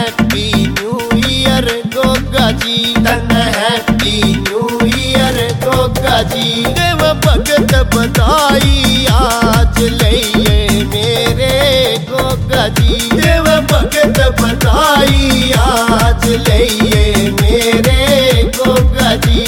Happy new year Goga ji, तन happy new year Goga ji. देव भगत बधाई आज लइए मेरे गोगा जी, देव भगत बधाई आज लइए मेरे गोगा जी।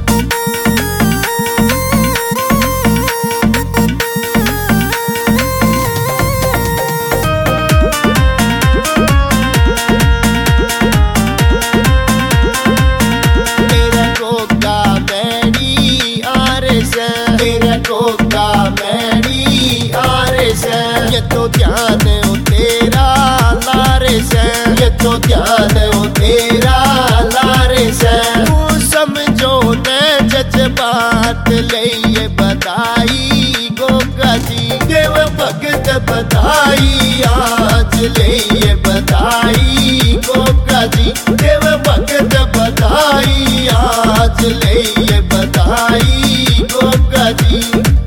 गोगा मैडी आरे से, ये तो ध्यान ओ तेरा लारे से, ये तो ध्यान ओ तेरा लारे से। तू समझो न जज्बात लइए बधाई गोगा जी, देव भगत बधाई आज लइए बधाई गोगा जी, देव भगत बधाई आज लइए बधाई गोगा जी।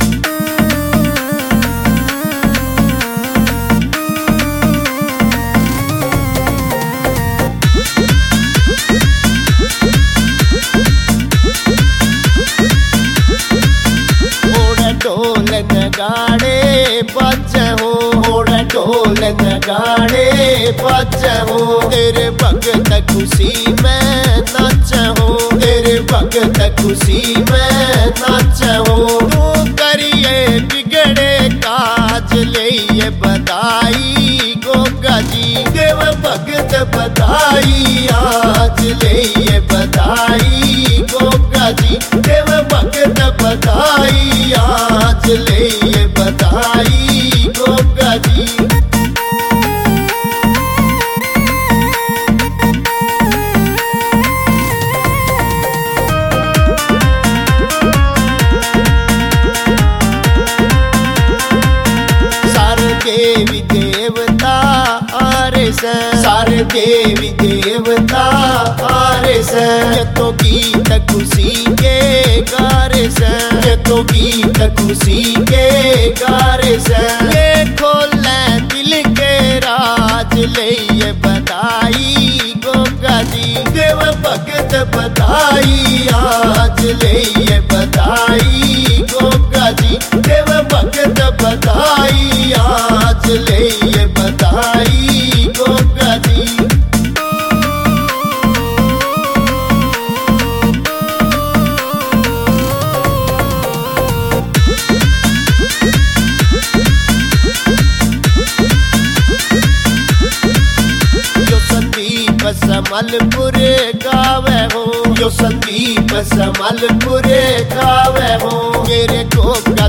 ढोल नगाड़े बजे हो, होड़ा ढोल नगाड़े बजे हो, तेरे भगत खुशी में नाच हो, तेरे भगत खुशी में नाच हो। तू करिए बिगड़े काज लइए बधाई गोगा जी, देव भगत बधाई आज लइए बधाई गोगा जी, देव भगत बधाई आज लइए बधाई गोगा जी। सारे देवी देवता आरे से, सारे देवी देवता आरे से, ये तो गीत खुशी के गारे से, ये तो गीत खुशी के गारे से। ये खोले दिल के राज लइए बधाई गोगा जी, देव भगत बधाई आज लइए बधाई गोगा जी, देव भगत बधाई आज लइए बधाई गोगा जी। समलपुर गावे हो, यो संदीप समलपुर गावे हो, मेरे गोगा